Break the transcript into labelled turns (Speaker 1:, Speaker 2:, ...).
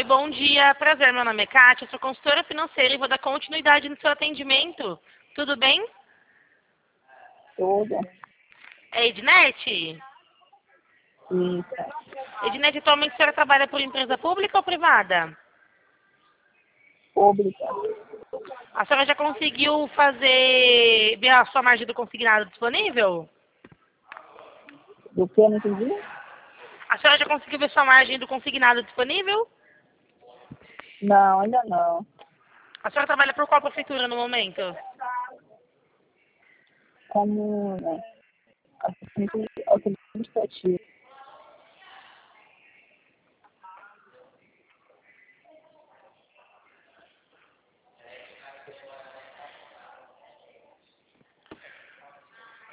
Speaker 1: Oi, bom dia. Prazer, meu nome é Kátia, sou consultora financeira e vou dar continuidade no seu atendimento. Tudo bem?
Speaker 2: Toda.
Speaker 1: É Ednet?
Speaker 2: Isso.
Speaker 1: Ednet, atualmente a senhora trabalha por empresa pública ou privada?
Speaker 2: Pública.
Speaker 1: A senhora já conseguiu ver a sua margem do consignado disponível?
Speaker 2: Do que eu não entendi?
Speaker 1: A senhora já conseguiu ver sua margem do consignado disponível?
Speaker 2: Não, ainda não.
Speaker 1: A senhora trabalha por qual prefeitura no momento?
Speaker 2: Como assistente administrativo.